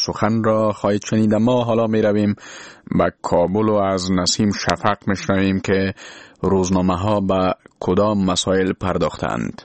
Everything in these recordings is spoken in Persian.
سخن را خواهید شنید. ما حالا می رویم به کابل و از نسیم شفق می شنویم که روزنامه ها به کدام مسائل پرداختند.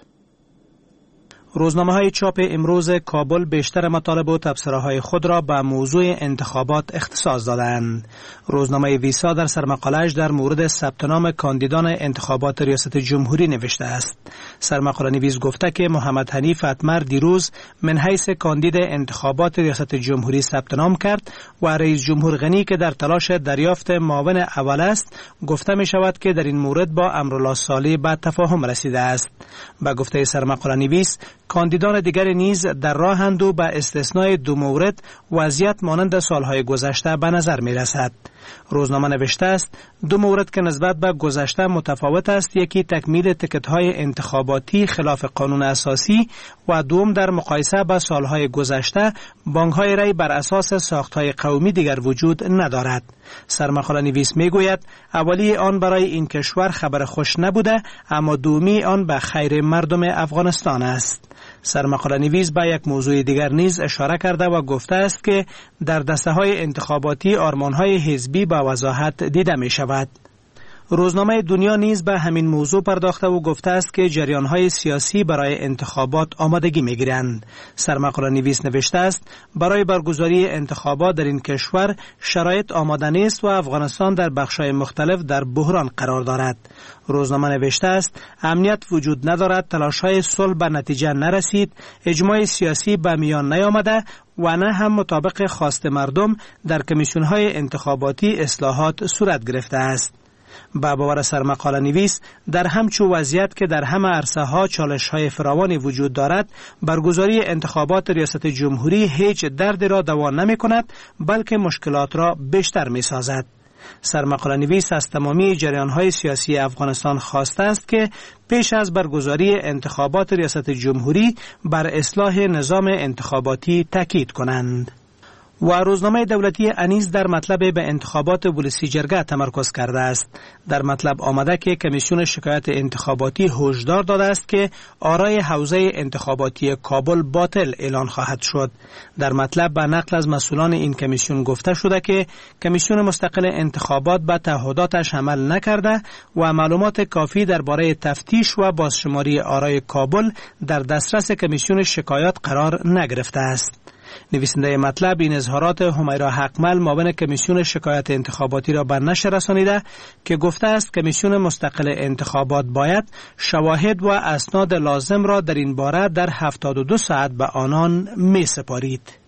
روزنامه‌های چاپ امروز کابل بیشتر مطالب و تبصره‌های خود را به موضوع انتخابات اختصاص دادند. روزنامه ویسا در سرمقاله‌اش در مورد ثبت نام کاندیدان انتخابات ریاست جمهوری نوشته است. سرمقاله نویس گفته که محمد حنیف اتمر دیروز من حیث کاندید انتخابات ریاست جمهوری ثبت نام کرد و رئیس جمهور غنی که در تلاش دریافت معاون اول است، گفته می شود که در این مورد با امرالله صالح به تفاهم رسیده است. به گفته سرمقاله نویس، کاندیدان دیگر نیز در راهند و به استثنای 2 مورد وضعیت مانند سالهای گذشته به نظر می رسد. روزنامه نوشته است 2 مورد که نسبت به گذشته متفاوت است، یکی تکمیل تکت‌های انتخاباتی خلاف قانون اساسی و دوم در مقایسه با سالهای گذشته بانک‌های رای بر اساس ساخت‌های قومی دیگر وجود ندارد. سرمقاله نویس می گوید اولی آن برای این کشور خبر خوش نبوده، اما دومی آن به خیر مردم افغانستان است. سرمقاله نویس به یک موضوع دیگر نیز اشاره کرده و گفته است که در دسته‌های انتخاباتی آرمان‌های حزبی به وضاحت دیده می شود. روزنامه دنیا نیز به همین موضوع پرداخته و گفته است که جریان‌های سیاسی برای انتخابات آمادگی می‌گیرند. سرمقاله نویس نوشته است برای برگزاری انتخابات در این کشور شرایط آماده نیست و افغانستان در بخش‌های مختلف در بحران قرار دارد. روزنامه نوشته است امنیت وجود ندارد، تلاش‌های صلح به نتیجه نرسید، اجماع سیاسی به میان نیامده و نه هم مطابق خواست مردم در کمیسیون‌های انتخاباتی اصلاحات صورت گرفته است. با باور سرمقاله نویس در همچو وضعیت که در همه عرصه‌ها چالش‌های فراوانی وجود دارد، برگزاری انتخابات ریاست جمهوری هیچ دردی را دوا نمی‌کند بلکه مشکلات را بیشتر می‌سازد. سرمقاله نویس از تمامی جریان‌های سیاسی افغانستان خواسته است که پیش از برگزاری انتخابات ریاست جمهوری بر اصلاح نظام انتخاباتی تاکید کنند. و روزنامه دولتی انیس در مطلب به انتخابات ولسی جرگه تمرکز کرده است. در مطلب آمده که کمیسیون شکایت انتخاباتی هشدار داده است که آرای حوزه انتخاباتی کابل باطل اعلان خواهد شد. در مطلب به نقل از مسئولان این کمیسیون گفته شده که کمیسیون مستقل انتخابات به تعهداتش عمل نکرده و معلومات کافی درباره تفتیش و بازشماری آرای کابل در دسترس کمیسیون شکایات قرار نگرفته است. نویسنده مطلب این اظهارات همیرا حقمل معاون کمیسیون شکایت انتخاباتی را به نشر رسانیده که گفته است کمیسیون مستقل انتخابات باید شواهد و اسناد لازم را در این باره در 72 ساعت به آنان می سپارید.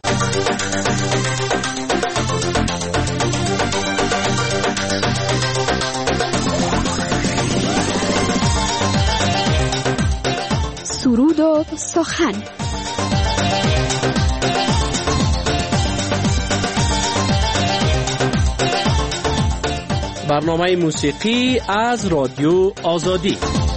سرود و سخن. برنامه موسیقی از رادیو آزادی.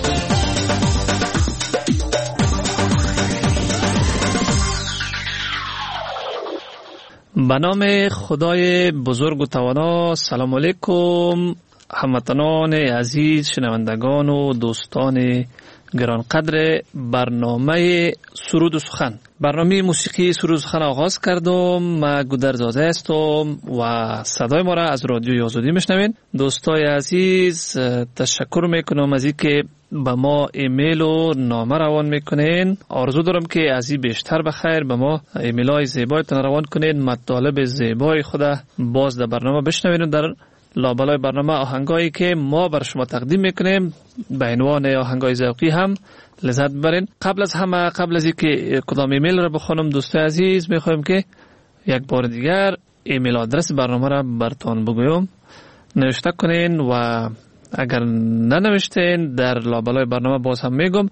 به نام خدای بزرگ و توانا. سلام علیکم هموطنان عزیز، شنوندگان و دوستان گرانقدر برنامه سرود و سخن. برنامه موسیقی سرود و سخن آغاز کردم. من گودرزاده هستم و صدای ما را از رادیوی آزادی میشنوین. دوستای عزیز، تشکر میکنم از اینکه به ما ایمیل و نامه روان میکنین. آرزو دارم که از این بیشتر بخیر به ما ایمیل های زیبایتان روان کنین، مطالب زیبای خود باز در برنامه بشنوین. در لابلای برنامه آهنگایی که ما بر شما تقدیم میکنیم به عنوان آهنگای ذوقی هم لذت ببرین. قبل از اینکه کدام ایمیل را بخونم، دوستای عزیز میخوایم که یک بار دیگر ایمیل آدرس برنامه را براتون بگویم. نوشته کنین و اگر ننوشتین در لابلای برنامه باز هم میگم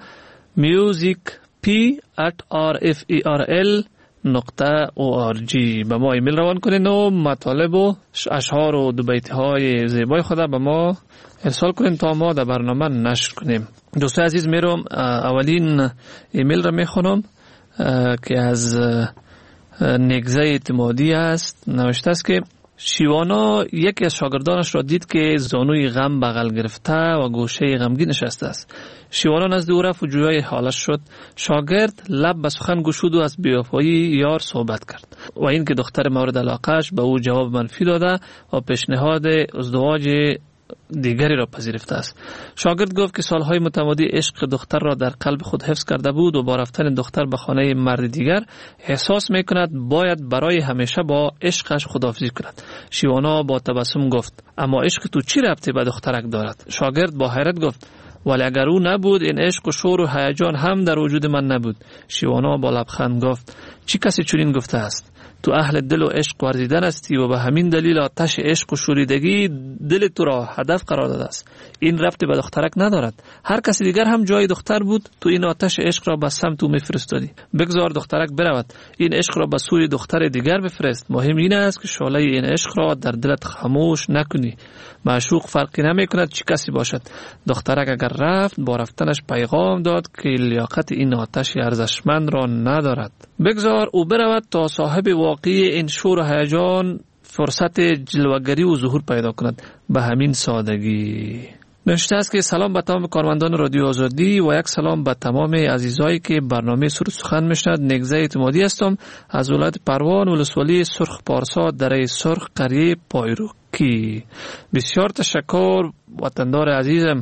musicp@referl.org به ما ایمیل روان کنین و مطالب و اشعار و دو بیت های زیبای خود به ما ارسال کنین تا ما در برنامه نشر کنیم. دوستای عزیز، میرم اولین ایمیل را میخونم که از نگزه اعتمادی است. نوشته است که شیوانا یکی از شاگردانش را دید که زانوی غم بغل گرفته و گوشه غمگین نشسته است. شیوانا نزد او رفت و جویای حالش شد. شاگرد لب به سخن گشود و از بی‌وفایی یار صحبت کرد و این که دختر مورد علاقهش به او جواب منفی داده و پیشنهاد ازدواج دیگری را پذیرفته است. شاگرد گفت که سالهای متمادی عشق دختر را در قلب خود حفظ کرده بود و با رفتن دختر به خانه مرد دیگر احساس میکند باید برای همیشه با عشقش خداحافظی کند. شیوانا با تبسم گفت اما عشق تو چی ربطی به دخترک دارد؟ شاگرد با حیرت گفت ولی اگر او نبود این عشق و شور و هیجان هم در وجود من نبود. شیوانا با لبخند گفت چی کسی چنین گفته است؟ تو اهل دل و عشق ورزیدن هستی و به همین دلیل آتش عشق و شوریدگی دل تو را هدف قرار داده است. این ربطی به دخترک ندارد. هر کسی دیگر هم جای دختر بود تو این آتش عشق را به سمت او میفرستادی. بگذار دخترک برود. این عشق را به سوی دختر دیگر بفرست. مهم این است که شعله این عشق را در دلت خاموش نکنی. معشوق فرقی نمیکند چه کسی باشد. دخترک اگر رفت با رفتنش پیغام داد که لیاقت این آتش ارزشمند را ندارد. بگذار او برود تا صاحب واقعی این شور و هیجان فرصت جلوگری و ظهور پیدا کند. به همین سادگی. نوشته است که سلام به تمام کارمندان رادیو آزادی و یک سلام به تمام عزیزایی که برنامه سرود سخن میشنوند. نگزه اعتمادی هستم از ولایت پروان ولسوالی سرخ پارسا دره سرخ قریه پایروکی. بسیار تشکر وطندار عزیزم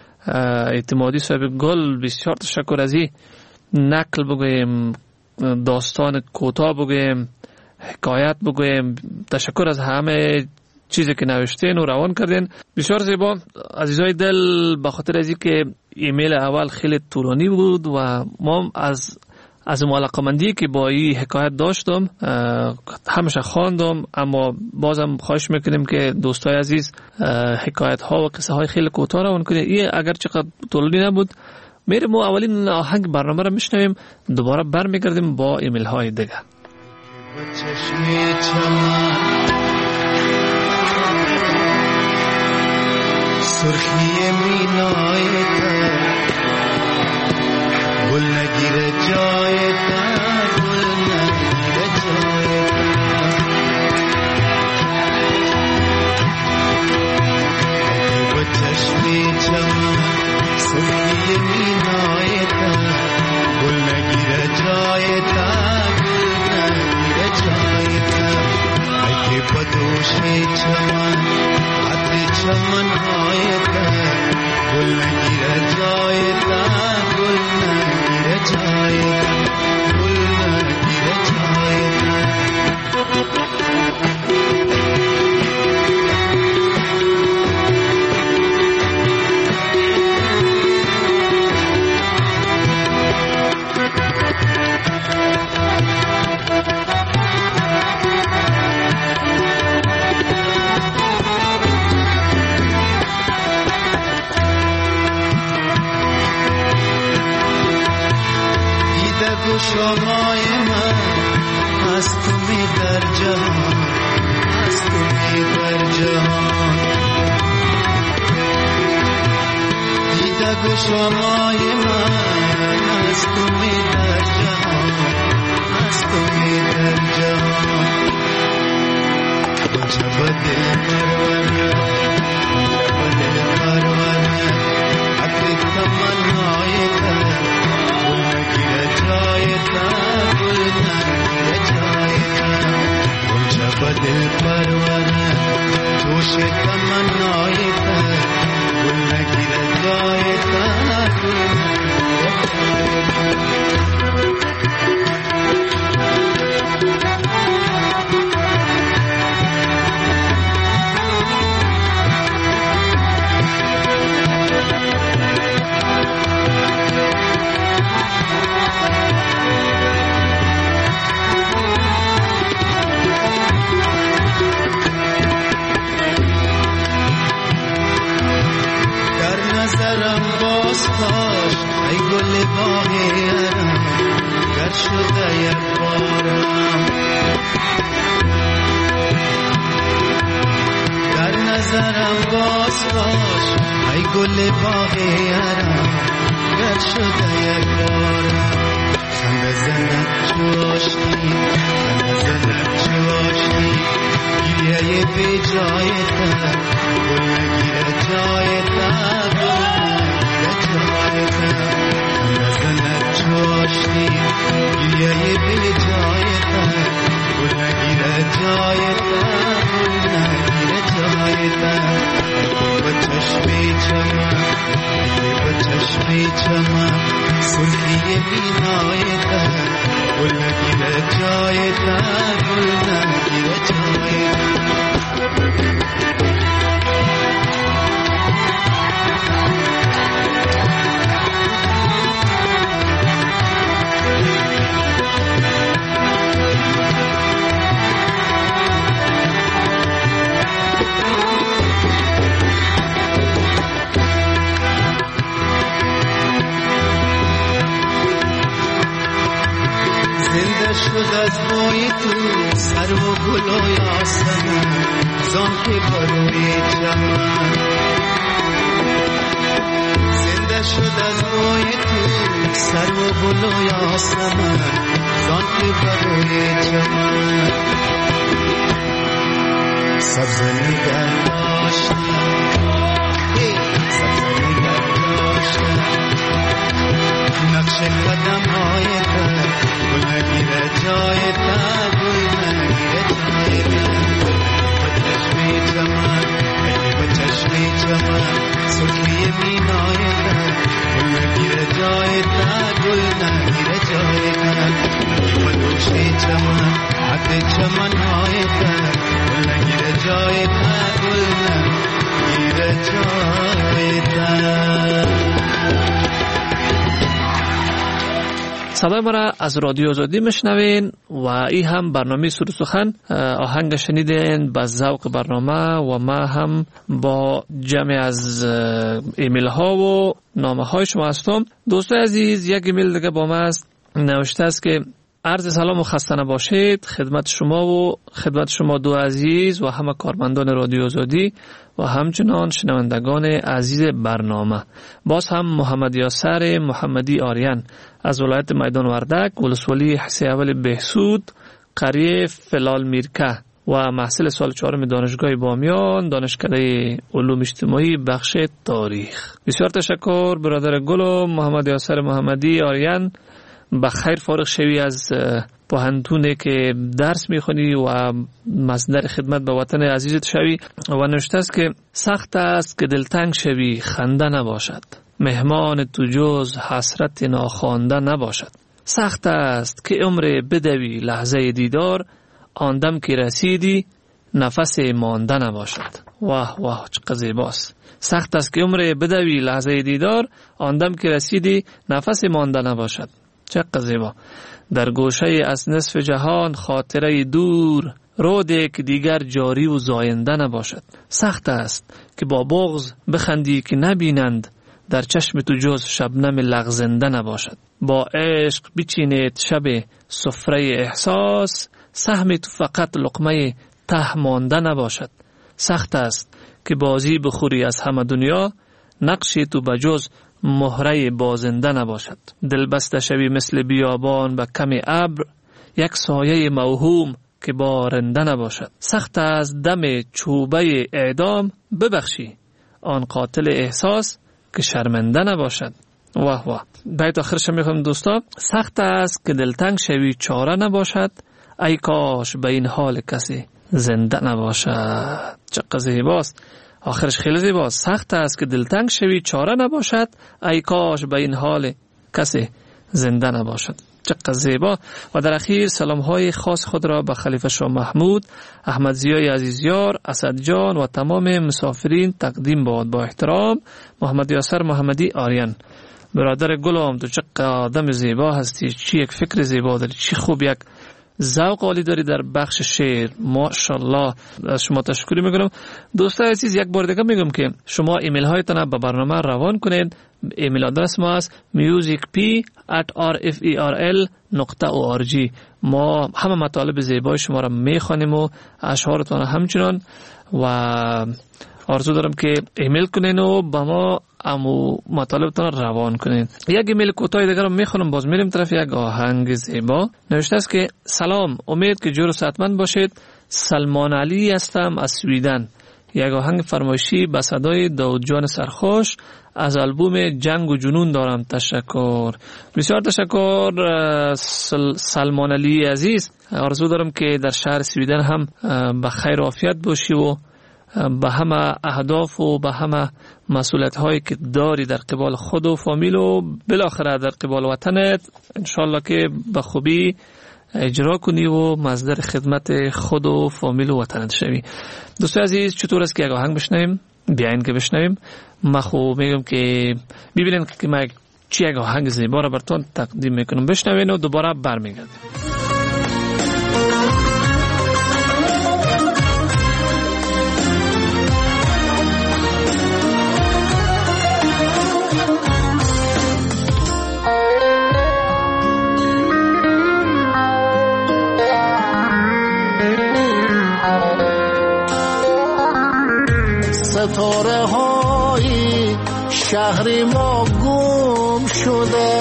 اعتمادی صاحب گل. بسیار تشکر از این نقل بگویم، داستان کوتاه بگویم، حکایت بگویم. تشکر از همه چیزی که نوشتین و روان کردین. بسیار زیبا عزیزای دل. به خاطر از اینکه ایمیل اول خیلی طولانی بود و ما از علاقه‌مندی که با این حکایت داشتم همیشه خواندم، اما بازم خواهش میکنیم که دوستای عزیز حکایت ها و قصه های خیلی کوتاه روان کنید. این اگر چقدر طولانی نبود میریم و اولین آهنگ برنامه را میشنویم، دوباره برمیگردیم با ایمیل های دیگه. سرخی مینای گل نگیره جای گل نگیره جای با چشمی چمن سرخی مینای گل نگیره جای گل نگیره جای اگه با دوشی چمن عطر چمن های گل نگیره جای گل نگیره جای گل نگیره جای شمای من از تو می در جهان، از تو می در جهان دیده گو شمای من از تو می در جهان، از تو می در جهان جب دل پرونه جب دل پرونه عقل تمنای کن گل نگیره جای گل نگیره جای جب دل پرونه جوش تمنای گل نگیره جای گل نگیره نظرم باز کاش ای گل باغیرم گر شده یک بارم در نظرم باز کاش ای گل باغیرم گر شده یک بارم خنده زند چوشتی خنده زند چوشتی گریه بی جایتا گل نگیره جایتا گل نگیره جایتا نزند چاشنی گریه بی جایتا گل نگیره جایتا گل نگیره جایتا با چشمی چمن با چشمی چمن سرخی بینایتا گل نگیره جایتا گل نگیره جایتا شد از بوی تو سر و گل و یاسمن زان که بروی چمن زنده شد از بوی تو سر و گل و یاسمن زان که بروی چمن سبز نگر داشتم سبز نگر داشتم نقش قدم های گل نگیره جایتا گل نگیره جایتا با چشمی چمن با چشمی چمن سرخی بینایتا گل نگیره جایتا گل نگیره جایتا با دوشی چمن حد چمن هایتا گل نگیره جایتا گل نگیره جایتا. صدای ما را از رادیو آزادی میشنوین و این هم برنامه سر و سخن. آهنگ شنیدین با ذوق برنامه و ما هم با جمع از ایمیل ها و نامه های شما هستم. دوستای عزیز، یک ایمیل دیگه با ما است، نوشته است که عرض سلام و خسته نباشید خدمت شما و خدمت شما دو عزیز و همه کارمندان رادیو آزادی و همچنان شنوندگان عزیز برنامه. باز هم محمد یاسر محمدی آریان از ولایت میدان وردک، ولسوالی حسی اول بهسود، قریه فلال میرکه و محصل سال 4 دانشگاه بامیان، دانشکده علوم اجتماعی بخش تاریخ. بسیار تشکر برادر گل محمد یاسر محمدی آریان. بخیر فارغ شوی از پوهنتونه که درس میخونی و مصدر خدمت به وطن عزیزت شوی. و نوشته است که سخت است که دلتنگ شوی خنده نباشد، مهمان تو جز حسرت ناخوانده نباشد. سخت است که عمر بدوی لحظه دیدار، آندم که رسیدی نفس مانده نباشد. واه واه چقدر زیباست. سخت است که عمر بدوی لحظه دیدار، آندم که رسیدی نفس مانده نباشد. چقدر زیبا. در گوشه از نصف جهان خاطره دور، روده که دیگر جاری و زاینده نباشد. سخت است که با بغض بخندی که نبینند، در چشم تو جز شبنم لغزنده نباشد. با عشق بچینید شب سفره احساس، سهم تو فقط لقمه ته مانده نباشد. سخت است که بازی بخوری از همه دنیا، نقشی تو بجز مهره بازنده نباشد. دل بسته شوی مثل بیابان به کم ابر، یک سایه موهوم که بارنده نباشد. سخت از دم چوبه اعدام ببخشی آن قاتل احساس که شرمنده نباشد. واه واه. بیت آخرش میخوام دوستا. سخت است که دلتنگ شوی چاره نباشد، ای کاش به این حال کسی زنده نباشد. چقدر زیباست. آخرش خیلی زیباست. سخت است که دلتنگ شوی چاره نباشد، ای کاش به این حال کسی زنده نباشد. چقدر زیبا. و در اخیر سلام های خاص خود را به خلیفه شاه محمود، احمد ضیای عزیزیار، اسد جان و تمام مسافرین تقدیم باد. با احترام محمد یاسر محمدی آریان. برادر گلم، تو چقدر آدم زیبا هستی، چی یک فکر زیبا داری، چی خوب یک ذوق عالی داری در بخش شعر. ماشاءالله. از شما تشکر میکنم. دوستان عزیز، یک بار دیگه میگم که شما ایمیل هایتان به برنامه روان کنید. ایمیل آدرس ما است musicp@rferl.org. ما همه مطالب زیبای شما را میخوانیم و اشعارتان همچنان، و آرزو دارم که ایمیل کنین و با ما امو مطالبتان روان کنین. یک ایمیل کوتاه دیگر رو میخونم، باز میریم طرف یک آهنگ زیبا. نوشته است که سلام، امید که جور و صحتمند باشید. سلمان علی هستم از سویدن. یک آهنگ فرمایشی به صدای داود جان سرخوش از آلبوم جنگ و جنون دارم. تشکر، بسیار تشکر سلمان علی عزیز. آرزو دارم که در شهر سویدن هم به خیر و عافیت باشی و به همه اهداف و به همه مسئولیت هایی که داری در قبال خود و فامیل و بالاخره در قبال وطنت انشالله که به خوبی اجرا کنی و مصدر خدمت خود و فامیل و وطنت شوی. دوستان عزیز، چطور است که یک آهنگ بشنویم؟ بیاین که بشنویم. من خوب میگم که ببینین که من چی یک آهنگ زیبا را براتون تقدیم میکنم. بشنوین و دوباره برمیگردیم. ستاره های شهر ما گم شده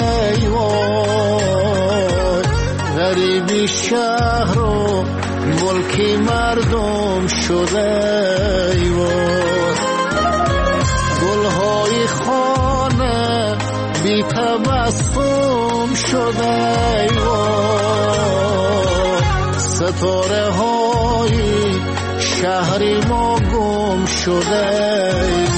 وای، غریبی شهر و ملک مردم شده وای، گلهای خانه بی تبسم شده وای، ستاره های شهر ما گم شده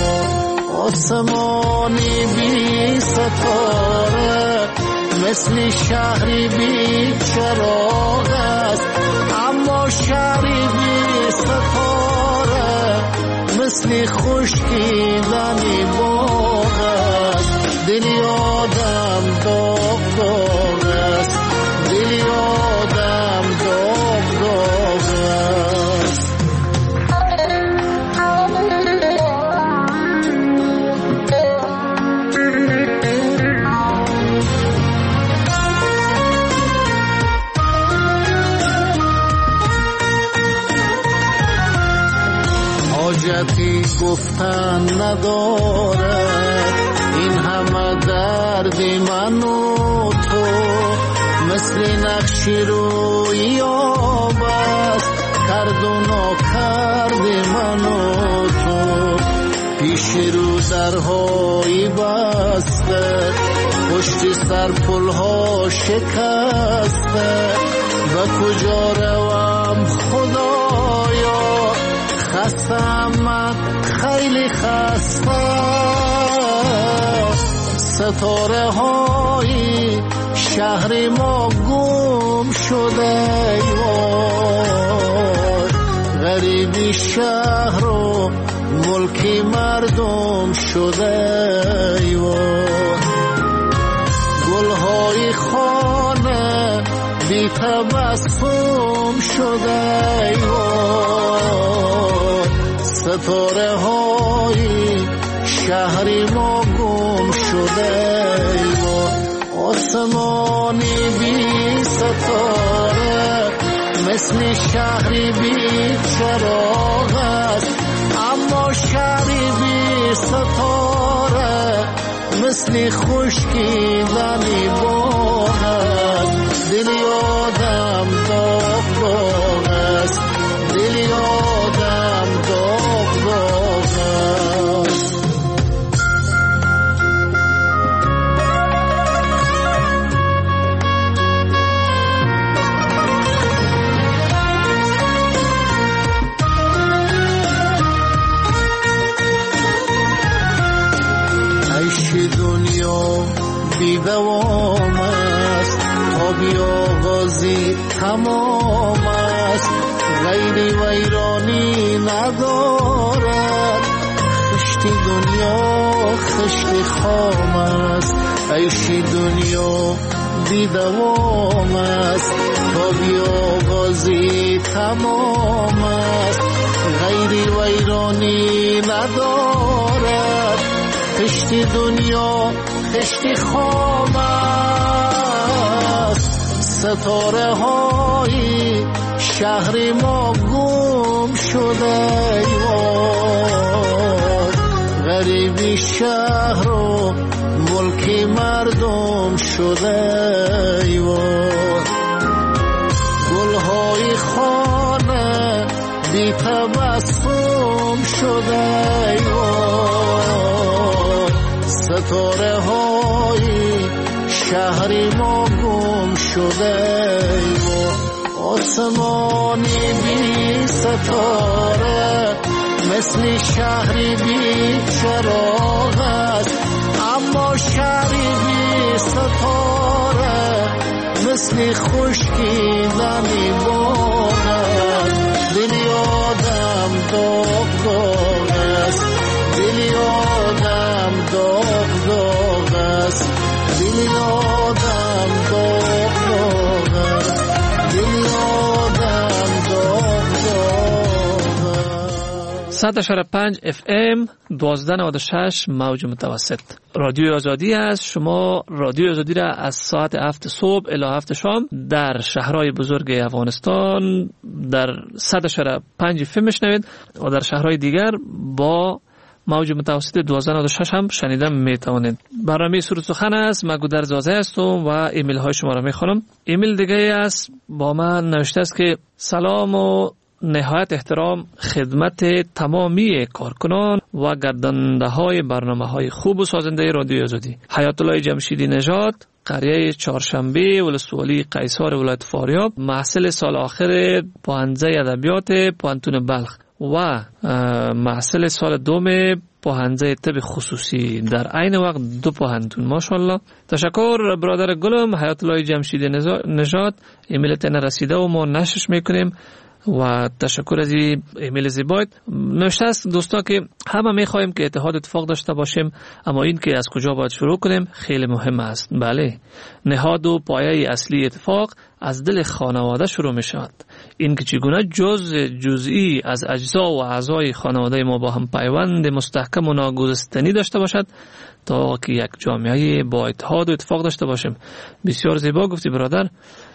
آسمانی بی ستاره مثل شهری بی چراغ است، اما شهری بی ستاره مثل خشکیدنی باغ است. دلی آدم داغ داغ است، دلی آدم داغ داغ است. حاجتی گفتن ندارد این همه درد من و تو، مثل نقشی روی آب است کرد و ناکرد من و تو. پیش رو درهای بسته، پشت سر پلها شکسته، و کجا روم خدایا خستم من خیلی خسته. ستاره های شهر ما گم شده وای، غریبی شهر و ملک مردم شده وای، گلهای خانه بی تبسم شده وای، ستاره های شهر ما گم شده وای، آسمانی بی ستاره مثل شهری بی چراغ است، اما شهری بی ستاره مثل خشکیدنی باغ است. دلی آدم داغ داغ است، دلی آدم داغ داغ است. عیش دنیا بی دوام است، تا بی آغازی تمام است، غیری ویرانی ندارد. خشتی دنیا خشت خام است، عیش دنیا بی دوام است، تا بی آغازی تمام است، غیری ویرانی ندارد. خشتی دنیا خشتی خام است، ستاره های شهر ما گم شده وای، غریبی شهر و ملک مردم شده وای، گلهای خانه بی تبسم شده ستاره های شهری ما گم شده آسمانی بی ستاره مثل شهری بی چراغ است اما شهری بی ستاره مثل خشکیدنی باغ است دلی آدم داغ داغ است دلی آدم داغ داغ است دلی آدم داغ داغ است دلی آدم داغ داغ است. 100.5 FM 1296 موج متوسط رادیو آزادی است. شما رادیو آزادی را از ساعت 7 صبح الی 7 شام در شهرهای بزرگ افغانستان در 100.5 FM میشنوید و در شهرهای دیگر با موج متوسط 1296 هم شنیدن میتوانید. برنامه سرود سخن است. من گودر زازه هستم و ایمیل های شما را میخوانم. ایمیل دیگه است با من نوشته است که سلام و نهایت احترام خدمت تمامی کارکنان و گردنده های برنامه های خوب و سازنده رادیو آزادی. حیات الله جمشیدی نژاد، قریه چهارشنبه، ولسوالی قیصر ولایت فاریاب، محصل سال آخر پوهنځی ادبیات پوهنتون بلخ و محصل سال دوم پوهنځی طب خصوصی در عین وقت دو پوهنتون. ماشاءالله. تشکر برادر گلم حیات الله جمشیدی نژاد. ایمیلت نرسیده و ما نشرش میکنیم و تشکر از این ایمیل زیبایت. نوشته است دوستا که همه میخوایم که اتحاد اتفاق داشته باشیم، اما این که از کجا باید شروع کنیم خیلی مهم است. بله، نهاد و پایه اصلی اتفاق از دل خانواده شروع می شود. این که چگونه جزئی از اجزا و اعضای خانواده ما با هم پیوند مستحکم و ناگسستنی داشته باشد تا که یک جامعه با اتحاد و اتفاق داشته باشیم. بسیار زیبا گفتی برادر.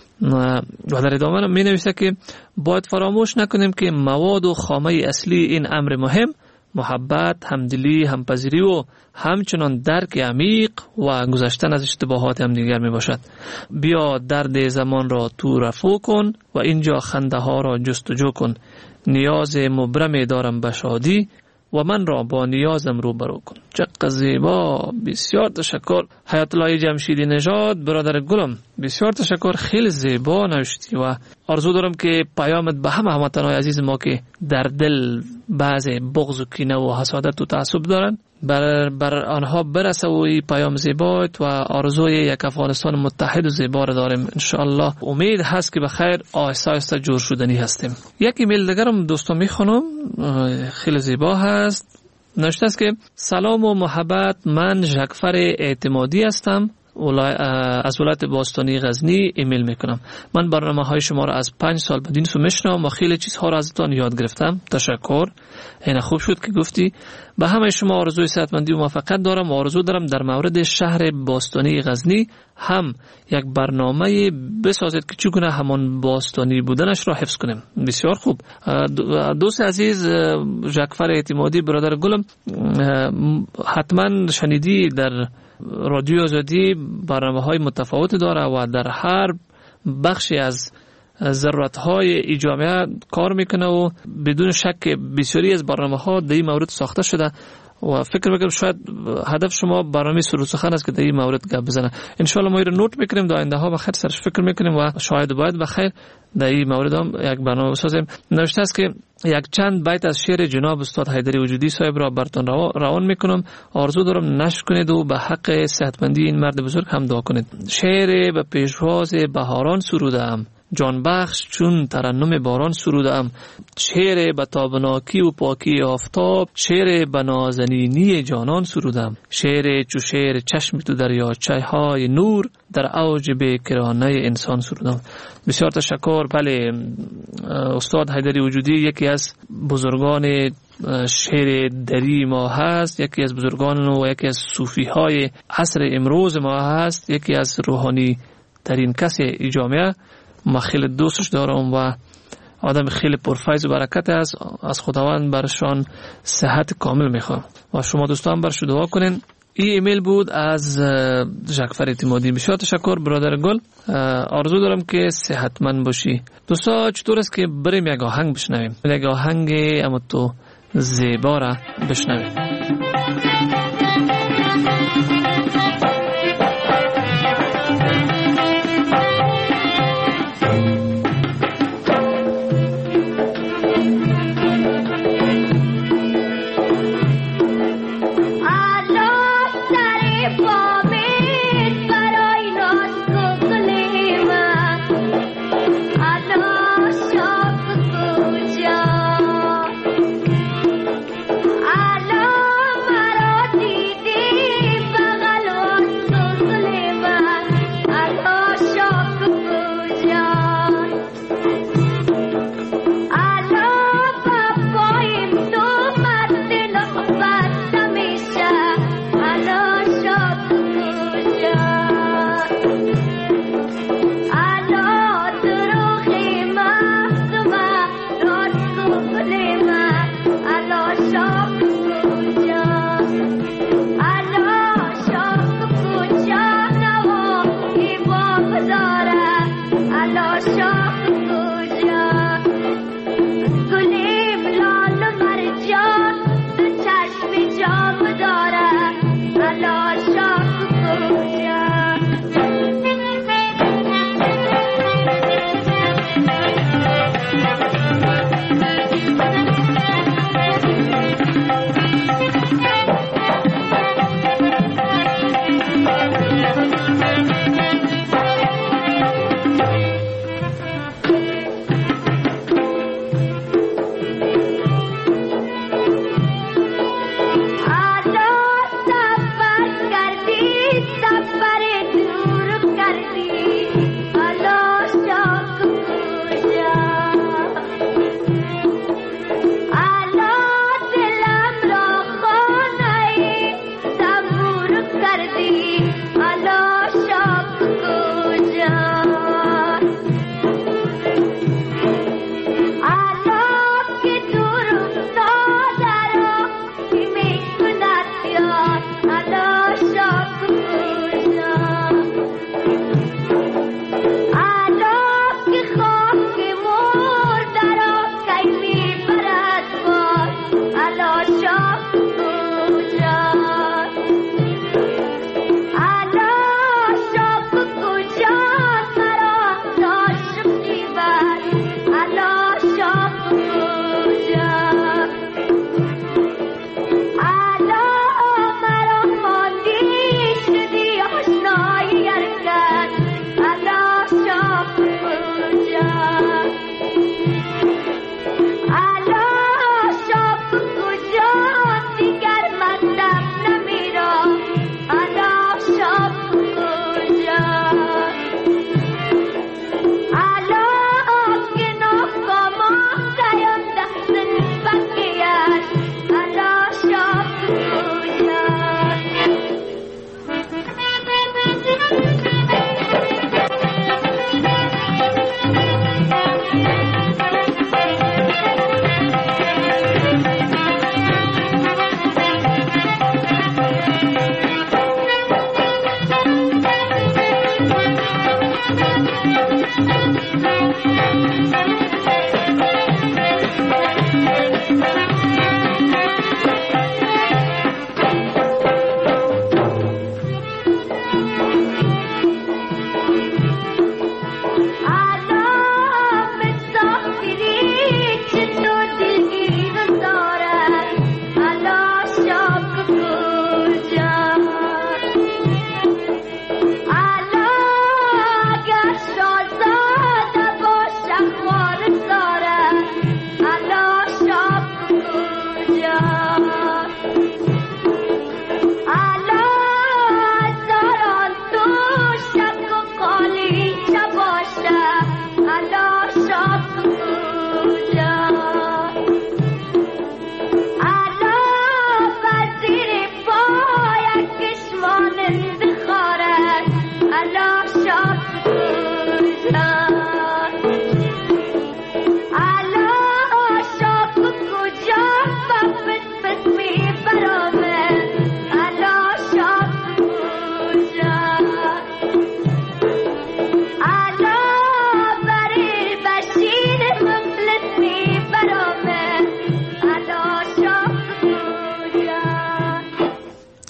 و در ادامه می نویسه که باید فراموش نکنیم که مواد و خامه اصلی این امر مهم محبت، همدلی، همپذیری و همچنان درک عمیق و گذشتن از اشتباهات همدیگر می باشد. بیا درد زمان را تو رفو کن و اینجا خنده ها را جستجو کن. نیاز مبرم دارم به شادی و من را با نیازم روبرو کن. چقدر زیبا. بسیار تشکر حیات الله جمشیدی نژاد برادر گلم. بسیار تشکر. خیلی زیبا نوشتی و آرزو دارم که پیامت به همه هموطنان عزیز ما که در دل بعض بغض و کینه و حسادت و تعصب دارن بر آنها برسه و این پیام زیبایت و آرزوی یک افغانستان متحد و زیبا را داریم. انشاءالله امید هست که به خیر آهسته آهسته جور شدنی هستیم. یک ایمیل دیگرم دوستان میخونم، خیلی زیبا هست. نوشته است که سلام و محبت، من ژکفر اعتمادی هستم از ولایت باستانی غزنی ایمیل میکنم. من برنامه های شما را از 5 سال بدین سو میشنوم و خیلی چیزها را ازتان یاد گرفتم. تشکر. این خوب شد که گفتی. به همه شما آرزوی صحتمندی و موفقیت دارم و آرزو دارم در مورد شهر باستانی غزنی هم یک برنامه بسازید که چگونه همان باستانی بودنش را حفظ کنیم. بسیار خوب. دوست عزیز ژکفر اعتمادی برادر گلم، حتما شنیدی در رادیو آزادی برنامه‌های متفاوتی داره و در هر بخشی از ضرورت‌های ای جامعه کار میکنه و بدون شک بسیاری از برنامه‌ها در این مورد ساخته شده و فکر میکنم شاید هدف شما برنامه سرود سخن است که در این مورد گپ بزنه. ان شاء الله ما رو نوت میکنیم، در آینده ها بخیر سرش فکر میکنیم و شاید باید بخیر در این مورد هم یک برنامه بسازیم. نوشته است که یک چند بیت از شعر جناب استاد حیدری وجودی صاحب را براتون روان میکنم. آرزو دارم نشر کنید و به حق صحتمندی این مرد بزرگ هم دعا کنید. شعر به پیشواز بهاران سرودم، جان بخش چون ترنم باران سرودم. شعر به تابناکی و پاکی آفتاب، شعر به نازنینی جانان سرودم. شعر چو شعر چشم تو دریاچه های نور، در اوج بیکرانه انسان سرودم. بسیار تشکر. بله، استاد حیدری وجودی یکی از بزرگان شعر دری ما هست، یکی از بزرگان و یکی از صوفی های عصر امروز ما هست، یکی از روحانی ترین کسی ای جامعه. ما خیلی دوستش دارم و آدم خیلی پرفیض و برکت است. از خداوند برشان صحت کامل میخوام و شما دوستان برش دعا کنین این ایمیل بود از جعفر اعتمادی. بسیار تشکر برادر گل. آرزو دارم که صحتمند باشی. دوستا چطور است که بریم یک آهنگ بشنویم، یک آهنگ اما تو زیبا را بشنویم.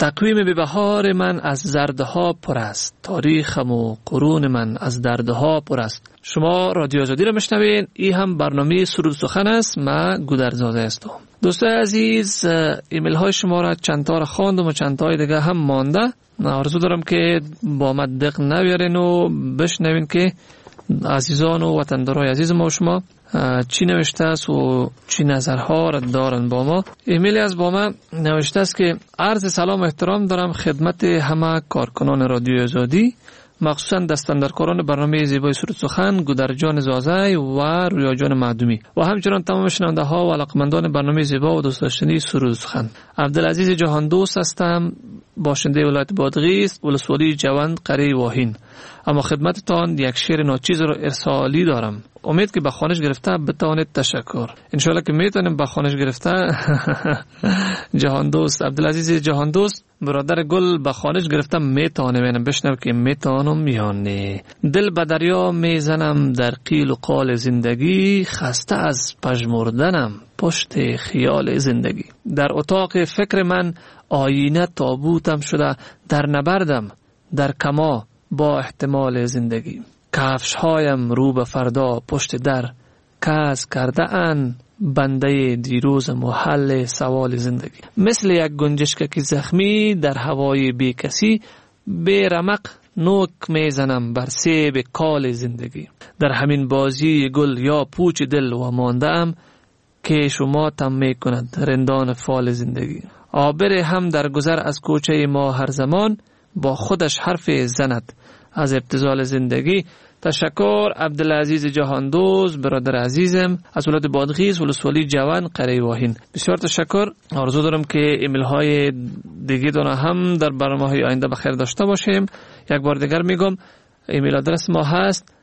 تقویم به بهار من از زردها پر است، تاریخم و قرون من از دردها پر است. شما رادیو آزادی را میشنوین. این هم برنامه سرود سخن است. من گودرزاده هستم. دوستای عزیز، ایمیل های شما را چند تا را خواندم و چند تای دیگه هم مانده. آرزو دارم که با من دق نویارین و بشنوین که عزیزان و وطندارای عزیز ما و شما چی نوشته است و چی نظرها را دارن با ما. ایمیلی از با ما نوشته است که عرض سلام و احترام دارم خدمت همه کارکنان رادیو آزادی، مخصوصا دستاندرکاران برنامه زیبای سرود سخن گودرجان زازای و رویا جان معدومی و همچنان تمام شنونده ها و علاقمندان برنامه زیبا و دوست داشتنی سرود سخن. عبدالعزیز جهان دوست هستم، باشنده ولایت بادغیس، ولسوالی جوند، قریه واهین. اما خدمتتان یک شعر ناچیز را ارسالی دارم. امید که به خوانش گرفته بتوانید تشکر. انشالله که میتونیم به خوانش گرفته. جهان دوست عبدالعزیز جهان دوست برادر گل به خوانش گرفته میتونم بشنو که میتونم یا نه. دل به دریا میزنم در قیل و قال زندگی، خسته از پژمردنم پشت خیال زندگی. در اتاق فکر من آینه تابوتم شده، در نبردم در کما با احتمال زندگی. کفش هایم رو به فردا پشت در، کس کرده ان بنده دیروزم و حل سوال زندگی. مثل یک گنجشک زخمی در هوای بی کسی، بی رمق نوک میزنم بر سیب کال زندگی. در همین بازی گل یا پوچ دل و ماندم، که شما تم می کند رندان فال زندگی. آبر هم در گذر از کوچه ما هر زمان، با خودش حرف زند از ابتذال زندگی. تشکر عبدالعزیز جهان دوست برادر عزیزم از ولایت بادغیس، ولسوالی جوان، قریه واهین. بسیار تشکر. آرزو دارم که ایمیل های دیگه دونه هم در برنامه های آینده بخیر داشته باشیم. یک بار دیگر میگم ایمیل آدرس ما هست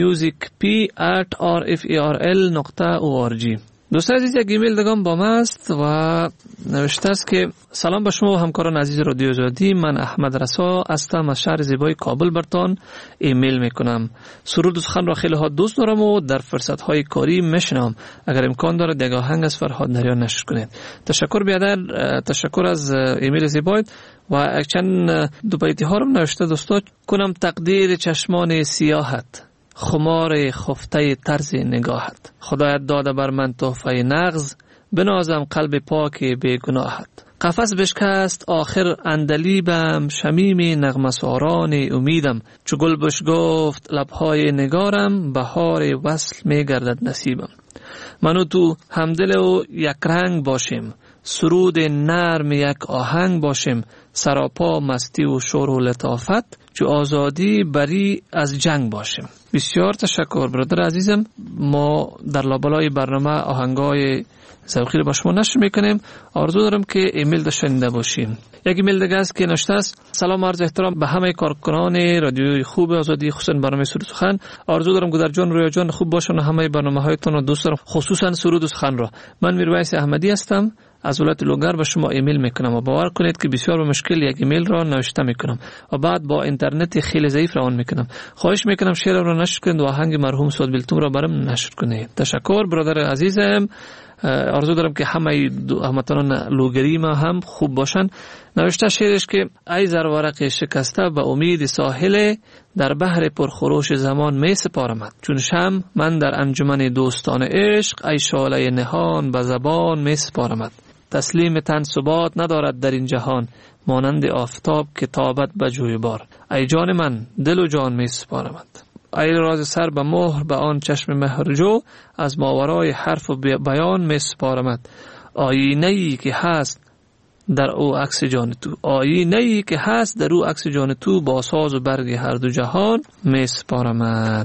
musicp@rferl.org. دوستان عزیز، یک ایمیل دگم با ما است و نوشته است که سلام به شما و همکاران عزیز رادیو آزادی. من احمد رسا هستم از شهر زیبای کابل برتان ایمیل میکنم. سرود سخن را خیلی ها دوست دارم و در فرصت های کاری میشنم. اگر امکان داره یک آهنگ از فرهاد نریان نشر کنید. تشکر بیادر، تشکر از ایمیل زیبای و چند دو بیتی ها رو نوشته. دوستا کنم تقدیر چشمان سیاحت، خمار خفته طرز نگاهت. خدایت داده بر من تحفه نغز، بنازم قلب پاک بی گناهت. قفس بشکست آخر اندلیبم، شمیم نغمه ساران امیدم. چو گل بش گفت لبهای نگارم، بهار وصل می گردد نصیبم. منو تو همدل و یک رنگ باشیم، سرود نرم یک آهنگ باشیم. سراپا مستی و شور و لطافت، چو آزادی بری از جنگ باشیم. بسیار تشکر برادر عزیزم. ما در لابلای برنامه آهنگای ذوقی رو با شما نشر میکنیم. آرزو دارم که ایمیل داشته باشیم. یک ایمیل دیگه است که نوشته است: سلام عرض احترام به همه کارکنان رادیوی خوب آزادی، خصوصا برنامه سرود سخن. آرزو دارم گودرجان رویا جان خوب باشن و همه برنامه‌هایتون رو دوست دارم، خصوصا سرود سخن را. من میرویس احمدی هستم از ولایت لوگر به شما ایمیل میکنم و باور کنید که بسیار با مشکل یک ایمیل را نوشته میکنم و بعد با اینترنت خیلی ضعیف روان میکنم. خواهش میکنم شعر را نشر کنید و آهنگ مرحوم سعد بیلتون را برام نشر کنید. تشکر برادر عزیزم. آرزو دارم که همه هموطنان لوگری ما هم خوب باشن. نوشته شعرش که ای زرورق شکسته به امید ساحل، در بحر پرخروش زمان می سپارمت. چون شم من در انجمن دوستان عشق، ای شعله نهان به زبان می سپارمت. تسلیم تن ثبات ندارد در این جهان، مانند آفتاب که تابد به جویبار. ای جان من دل و جان می سپارمت. ای راز سر به مهر به آن چشم مهرجو، از ماورای حرف و بیان می سپارمت. آینه‌ای که هست در او عکس جان تو، آینه‌ای که هست در او عکس جان تو، با ساز و برگ هر دو جهان می سپارمت.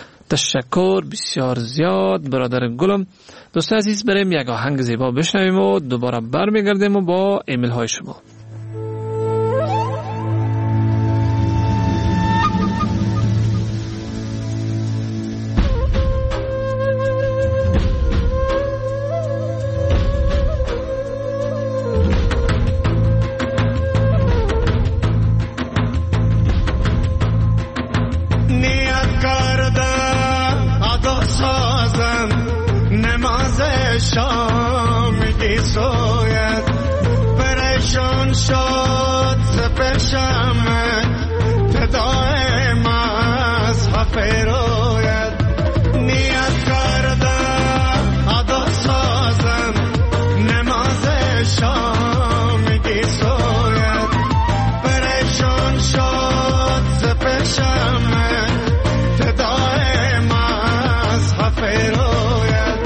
تشکر بسیار زیاد برادر گلم. دوستان عزیز، بریم یک آهنگ زیبا بشنویم و دوباره برمیگردیم و با ایمیل های شما. شام گی سوید پریشان شد پیشم فدای مذهب رویت نیت کردم ادا سازم نماز شامگی سویت پریشان شد ز پیشم فدای مذهب رویت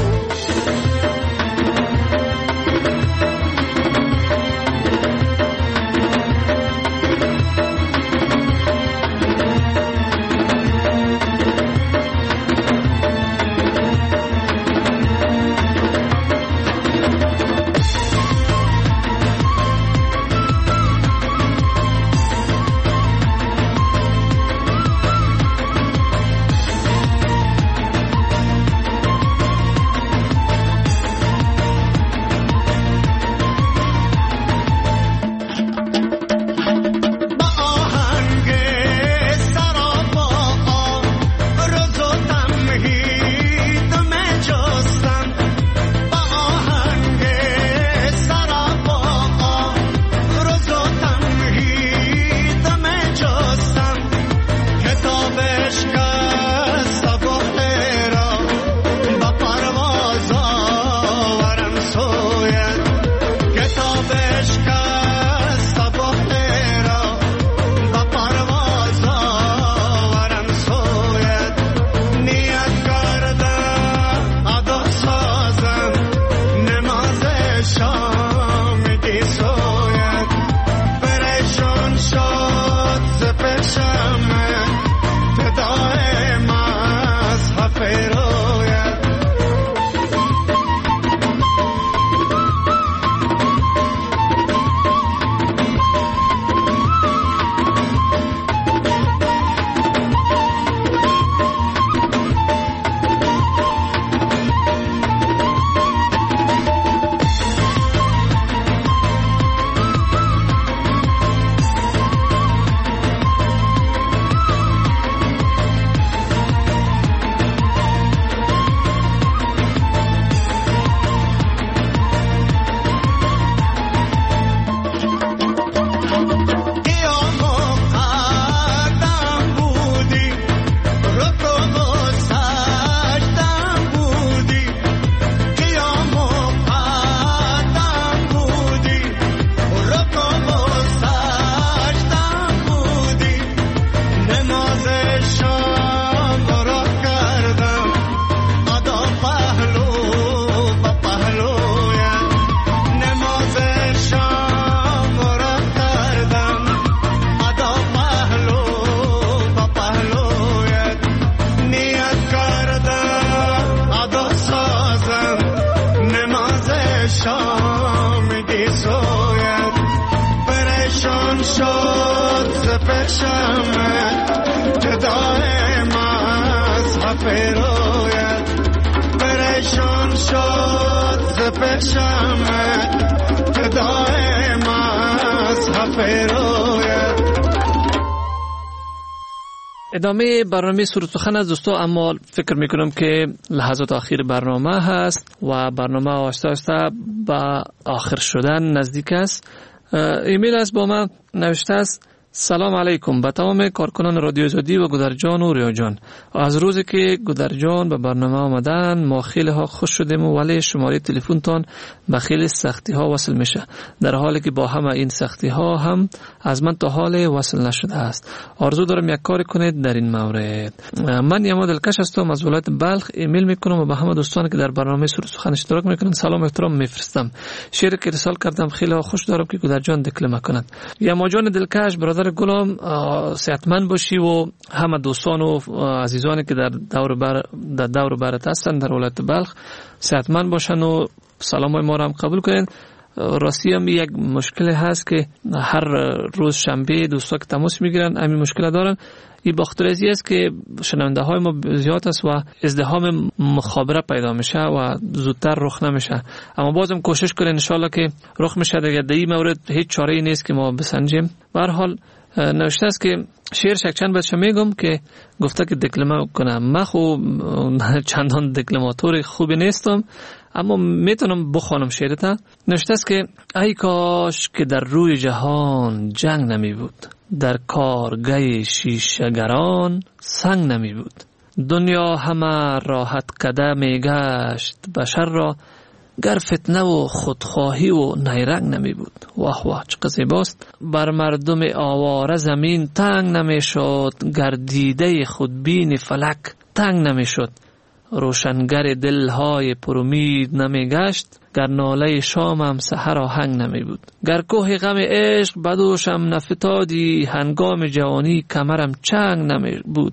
ادامه برنامه سرود سخن از دوستو، اما فکر میکنم که لحظات آخر برنامه هست و برنامه آهسته آهسته به آخر شدن نزدیک است. ایمیل است با من نوشته است: سلام علیکم به تمام کارکنان رادیو آزادی و گودرجان و ریاجان. از روزی که گودرجان به برنامه آمدن ما خیلی ها خوش شدیم، ولی شماره تلفن تان به خیلی سختی ها وصل میشه، در حالی که با همه این سختی ها هم از من تا حال وصل نشده است. آرزو دارم یک کار کنید در این مورد. من یما دلکش هستم از ولایت بلخ. ایمیل میکنم و به همه دوستان که در برنامه سرود سخن اشتراک میکنن سلام و احترام میفرستم. شعری که ارسال کردم خیلی ها خوش دارم که گودرجان دکلمه کنند. یما جان دلکش، برادر گلم، صحتمند باشی و همه دوستان و عزیزانی که در دور برت هستند در ولایت بلخ صحتمند باشن و سلامای ما را هم قبول کنین. راستی هم یک مشکل هست که هر روز شنبه دوستا که تماس میگیرن همین مشکل دارن. این بخاطر است که شنونده های ما زیاد است و ازدحام مخابره پیدا میشه و زودتر رخ نمیشه، اما بازم کوشش کنین ان شاء الله که رخ میشه. دیگه در این مورد هیچ چاره ای نیست که ما بسنجیم. به هر حال نوشته است که شعرش چند بچه میگم که گفته که دکلمه کنم. من خوب چندان دکلماتور خوبی نیستم اما میتونم بخوانم شعرتا. نوشته است که ای کاش که در روی جهان جنگ نمی بود، در کارگاه شیشه‌گران سنگ نمی بود. دنیا همه راحت کده می گشت، بشر را گر فتنه و خودخواهی و نیرنگ نمی بود. واه واه چه زیباست. بر مردم آواره زمین تنگ نمی شد، گر دیده خودبین فلک تنگ نمی شد. روشنگر دلهای پرامید نمی گشت، گر ناله شامم سحر آهنگ نمی بود. گر کوه غم عشق بدوشم نفتادی، هنگام جوانی کمرم چنگ نمی بود.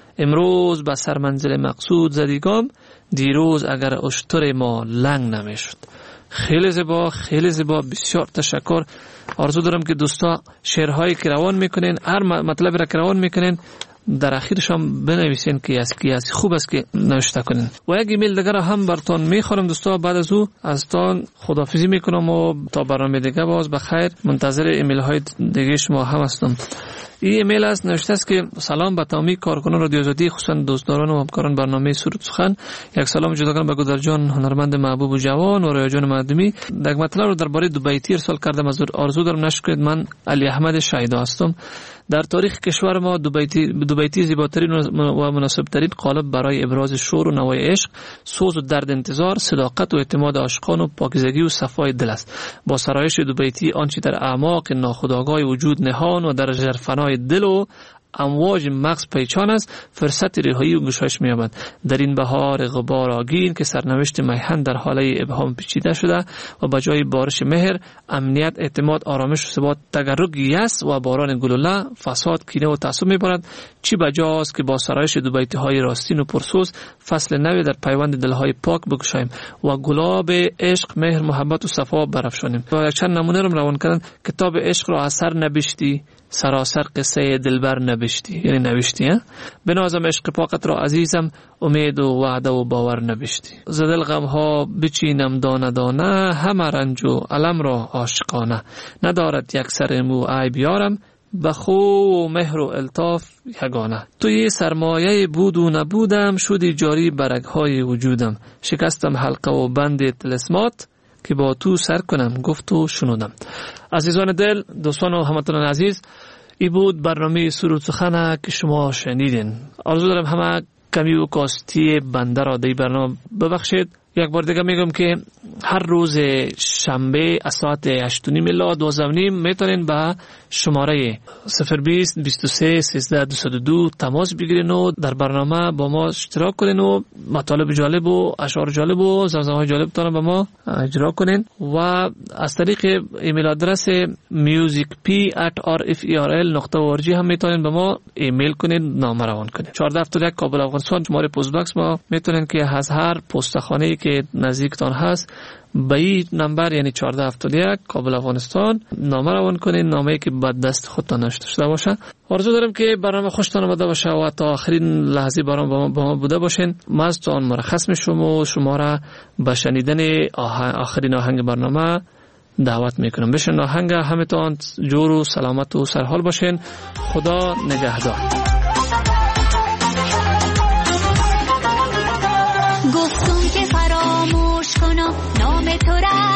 امروز به سر منزل مقصود زدیگام، دیروز اگر اشتر ما لنگ نمی شد. خیلی زیبا، خیلی زیبا. بسیار تشکر. آرزو دارم که دوستا شعرهایی که روان میکنین، هر مطلب را که روان میکنین در اخیرش هم بنویسین که از خوب است که نوشته کنین. و یک ایمیل دیگر هم براتون میخوام دوستا. بعد از او از تان خداحافظی میکنم و تا برنامه دیگه باز بخیر. منتظر ایمیل های دیگه شما هم هستم. این ایمیل است، نوشته است که سلام به تمامی کارکنان رادیو آزادی، خصوصا دوستداران و همکاران برنامه سرود سخن. یک سلام جداگانه به گودر جان هنرمند محبوب و جوان و رویا جان مردمی. یک مطلب رو درباره دوبیتی ارسال کردم. از آرزو دارم نشر کنید. من علی احمد شایدا هستم. در تاریخ کشور ما دوبیتی زیباترین و مناسبترین قالب برای ابراز شور و نوای عشق، سوز و درد انتظار، صداقت و اعتماد عاشقان و پاکیزگی و صفای دل است. با سرایش دوبیتی آنچه در اعماق ناخودآگاه وجود نهان و در ژرفنای دل و امواج مغز پیچان است، فرصت رهایی و گشایش می‌یابد. در این بهار غبار آگین که سرنوشت میهن در حاله ابهام پیچیده شده و بجای بارش مهر، امنیت، اعتماد، آرامش و ثبات، تگرگ یأس و باران گلوله، فساد، کینه و تعصب می‌بارد. چی بجاست که با سرایش دوبیتی‌های راستین و پرسوز فصل نوی در پیوند دل‌های پاک بگشاییم و گلاب عشق، مهر، محبت و صفا برافشانیم. و چند نمونه رو روان کردن. کتاب عشق را اثر نبشتی، سراسر قصه دلبر نبشتی، یعنی نوشتی. بنازم عشق پاکت را عزیزم، امید و وعده و باور نبشتی. زدل غم ها بچینم دانه دانه، همه رنج و علم را عاشقانه. ندارد یک سر مو عیب یارم، بخو و مهر و الطاف یگانه. توی سرمایه بود و نبودم، شدی جاری برگهای وجودم. شکستم حلقه و بند طلسمات، که با تو سر کنم گفت و شنودم. عزیزان دل، دوستان و هموطنان عزیز، این بود برنامه سرود سخن که شما شنیدین. آرزو دارم همه کمی و کاستی بنده را در برنامه ببخشید. یک بار دیگه میگم که هر روز شنبه از ساعت 8:30 الی 12:30 میتونین به شماره 020 23 13 202 تماس بگیرین و در برنامه با ما اشتراک کنین و مطالب جالب و اشعار جالب و زمزمه‌های جالب تان با ما اجرا کنین. و از طریق ایمیل آدرس musicp@rferl.org هم میتونین به ما ایمیل کنین، نامه روان کنین. 1471 کابل افغانستان شماره پست باکس ما میتونین که از هر پستخانه‌ای که نزدیکتان هست به این نمبر یعنی 1471 کابل افغانستان نامه روان کنین، نامه‌ای که بعد دست خودتان نوشته شده باشه. آرزو دارم که برنامه خوشتان آمده باشه و تا آخرین لحظه با ما بوده باشین. من از تان مرخص میشم و شما را به شنیدن آخرین آهنگ برنامه دعوت میکنم. بشین آهنگ، همتان جور و سلامت و سرحال باشین. خدا نگهدار. گفتم که فراموش کنم نام تو را،